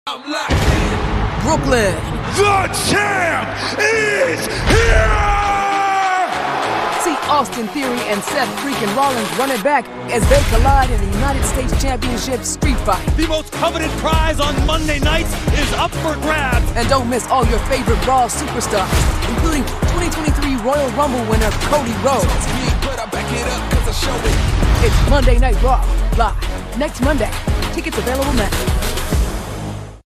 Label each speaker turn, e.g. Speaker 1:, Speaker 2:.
Speaker 1: Brooklyn.
Speaker 2: The champ is here!
Speaker 1: See Austin Theory and Seth freaking Rollins running back as they collide in the United States Championship Street Fight.
Speaker 3: The most coveted prize on Monday nights is up for grabs.
Speaker 1: And don't miss all your favorite Raw superstars, including 2023 Royal Rumble winner Cody Rhodes. It's Monday Night Raw, live, next Monday. Tickets available now.